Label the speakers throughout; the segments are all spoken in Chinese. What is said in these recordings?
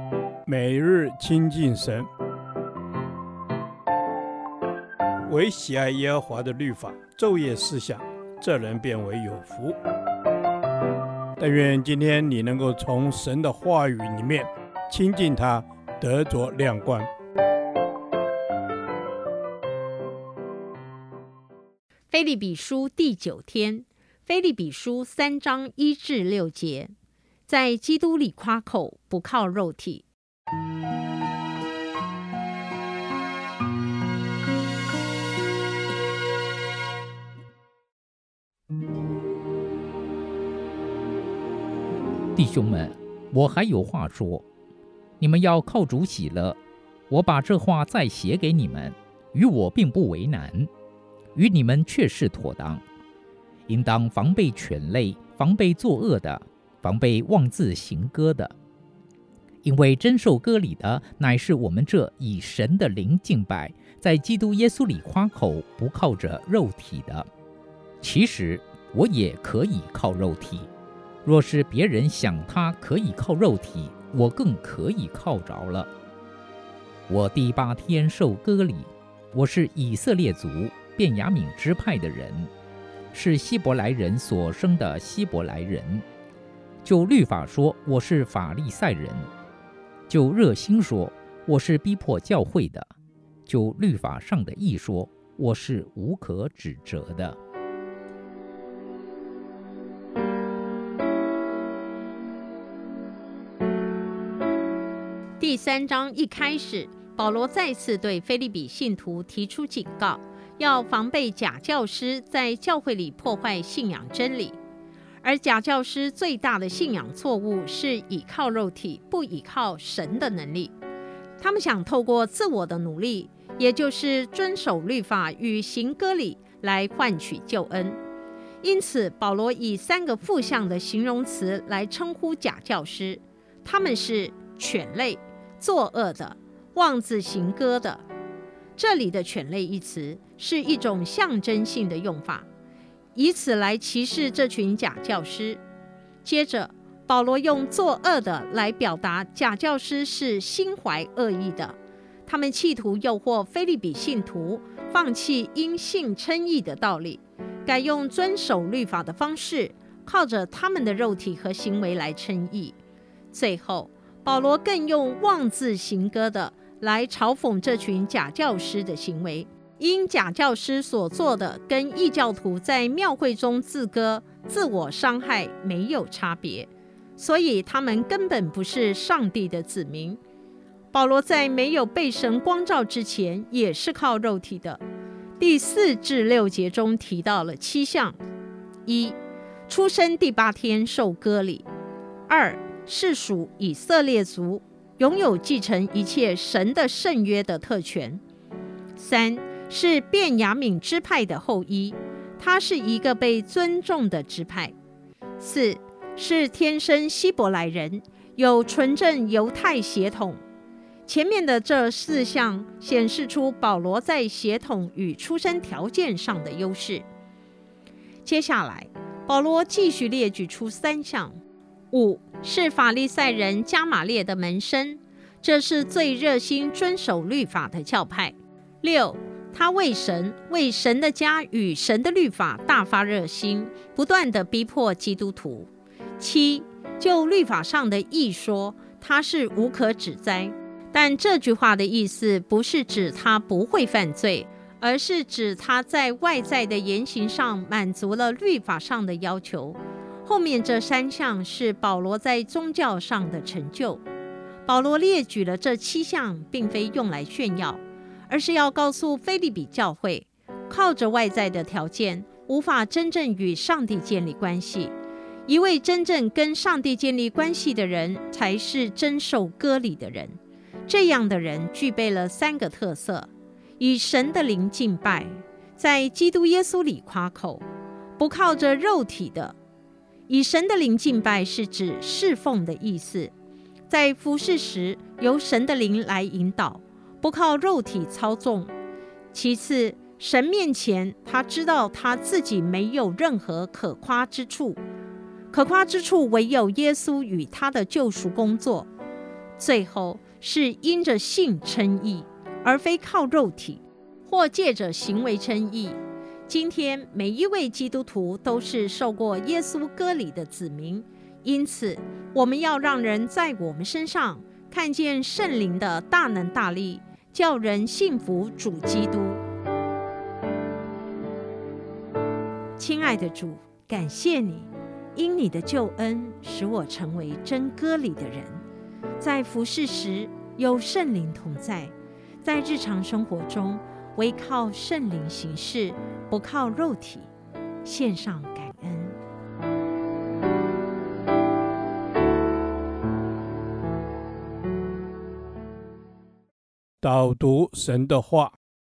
Speaker 1: 每日亲近神，唯喜爱耶和华的律法，昼夜思想，这人变为有福。但愿今天你能够从神的话语里面亲近他，得着亮光。
Speaker 2: 腓立比书第9天，腓立比书3章1至6节，在基督里夸口，不靠肉体。
Speaker 3: 弟兄们，我还有话说，你们要靠主喜乐。我把这话再写给你们，与我并不为难，与你们却是妥当。应当防备犬类，防备作恶的，防备妄自行歌的。因为真受割礼的，乃是我们这以神的灵敬拜，在基督耶稣里夸口，不靠着肉体的。其实我也可以靠肉体，若是别人想他可以靠肉体，我更可以靠着了。我第8天受割礼，我是以色列族便雅悯支派的人，是希伯来人所生的希伯来人。就律法说，我是法利赛人；就热心说，我是逼迫教会的；就律法上的义说，我是无可指责的。
Speaker 2: 第3章一开始，保罗再次对腓立比信徒提出警告，要防备假教师在教会里破坏信仰真理。而假教师最大的信仰错误是倚靠肉体，不倚靠神的能力。他们想透过自我的努力，也就是遵守律法与行割礼，来换取救恩。因此保罗以3个负向的形容词来称呼假教师，他们是犬类、作恶的、妄自行歌的。这里的犬类一词是一种象征性的用法，以此来歧视这群假教师。接着保罗用作恶的来表达假教师是心怀恶意的，他们企图诱惑腓立比信徒放弃因信称义的道理，改用遵守律法的方式，靠着他们的肉体和行为来称义。最后保罗更用妄自行歌的来嘲讽这群假教师的行为，因假教师所做的跟异教徒在庙会中自歌、自我伤害没有差别，所以他们根本不是上帝的子民。保罗在没有被神光照之前也是靠肉体的。第4至6节中提到了7项： 1. 出生第8天受割礼； 2. 是属以色列族，拥有继承一切神的圣约的特权； 3. 是便雅悯支派的后裔，他是一个被尊重的支派； 4. 是天生希伯来人，有纯正犹太血统。前面的这4项显示出保罗在血统与出生条件上的优势。接下来保罗继续列举出3项。5. 是法利赛人加玛列的门生，这是最热心遵守律法的教派。6. 他为神的家与神的律法大发热心，不断地逼迫基督徒。7. 就律法上的义说，他是无可指摘，但这句话的意思不是指他不会犯罪，而是指他在外在的言行上满足了律法上的要求。后面这3项是保罗在宗教上的成就。保罗列举了这7项，并非用来炫耀，而是要告诉腓立比教会，靠着外在的条件无法真正与上帝建立关系。一位真正跟上帝建立关系的人，才是真受割礼的人。这样的人具备了3个特色：以神的灵敬拜，在基督耶稣里夸口，不靠着肉体的。以神的灵敬拜是指侍奉的意思，在服事时由神的灵来引导，不靠肉体操纵。其次，神面前他知道他自己没有任何可夸之处，可夸之处唯有耶稣与他的救赎工作。 最后是因着信称义，而非靠肉体，或借着行为称义。今天每一位基督徒都是受过耶稣割礼的子民，因此我们要让人在我们身上看见圣灵的大能大力，叫人信服主基督。亲爱的主，感谢你，因你的救恩使我成为真割礼的人，在服事时有圣灵同在，在日常生活中唯靠圣灵行事，不靠肉体，献上感恩。
Speaker 1: 导读神的话，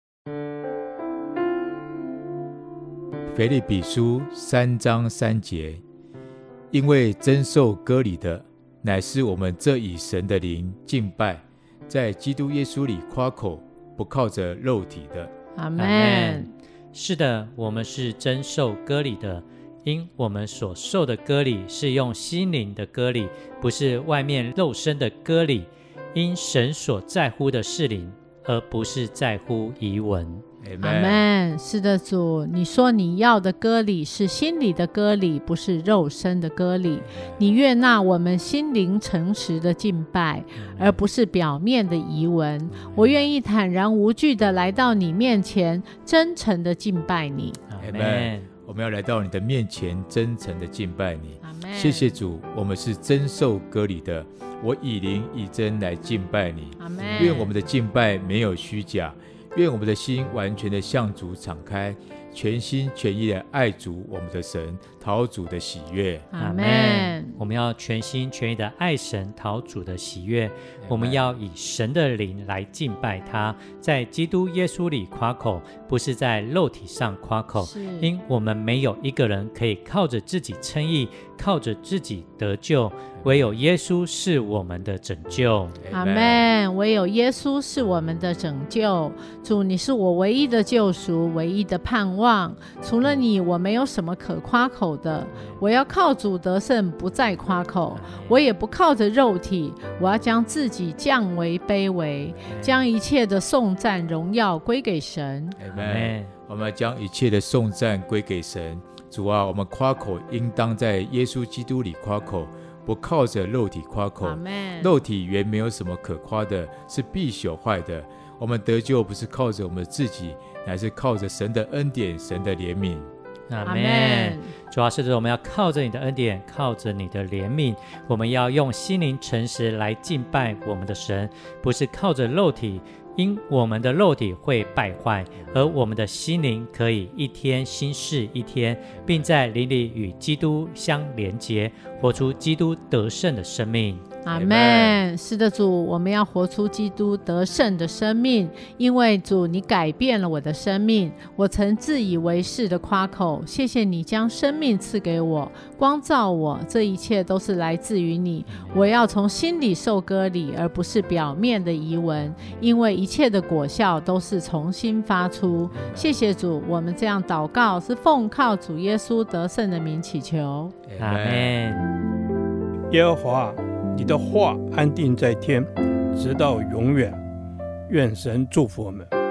Speaker 4: 腓立比书3章3节，因为真受割礼的，乃是我们这以神的灵敬拜，在基督耶稣里夸口，不靠着肉体的。
Speaker 5: 阿们。是的，我们是真受割礼的，因我们所受的割礼是用心灵的割礼，不是外面肉身的割礼。因神所在乎的是灵，而不是在乎遗文。
Speaker 6: 阿们。是的，主，你说你要的割礼是心里的割礼，不是肉身的割礼。你悦纳我们心灵诚实的敬拜，而不是表面的仪文。我愿意坦然无惧的来到你面前，真诚的敬拜你。
Speaker 4: 阿们。我们要来到你的面前，真诚的敬拜你。谢谢主，我们是真受割礼的，我以灵以真来敬拜你。愿我们的敬拜没有虚假，愿我们的心完全的向主敞开，全心全意的爱主我们的神，讨主的喜悦。
Speaker 5: 阿们。我们要全心全意的爱神，讨主的喜悦。我们要以神的灵来敬拜他，在基督耶稣里夸口，不是在肉体上夸口。因我们没有一个人可以靠着自己称义，靠着自己得救，唯有耶稣是我们的拯救。
Speaker 6: 阿们。唯有耶稣是我们的拯救。主，你是我唯一的救赎，唯一的盼望。除了你，我没有什么可夸口的。我要靠主得胜，不再夸口。我也不靠着肉体，我要将自己降为卑微，将一切的颂赞荣耀归给神。
Speaker 4: 阿们。我们要将一切的颂赞归给神。主啊，我们夸口应当在耶稣基督里夸口，不靠着肉体夸口。肉体原没有什么可夸的，是必朽坏的。我们得救不是靠着我们自己，乃是靠着神的恩典，神的怜悯。
Speaker 5: 阿们。主要是我们要靠着你的恩典，靠着你的怜悯，我们要用心灵诚实来敬拜我们的神，不是靠着肉体，因我们的肉体会败坏，而我们的心灵可以一天新事一天，并在灵里与基督相连结，活出基督得胜的生命。
Speaker 6: 阿们。是的，主，我们要活出基督得胜的生命，因为主，你改变了我的生命。我曾自以为是的夸口，谢谢你将生命赐给我，光照我，这一切都是来自于你。我要从心里受割礼，而不是表面的仪文，因为一切的果效都是从心发出。谢谢主，我们这样祷告是奉靠主耶稣得胜的名祈求。
Speaker 5: 阿们。
Speaker 1: 耶和华，你的话安定在天，直到永远。愿神祝福我们。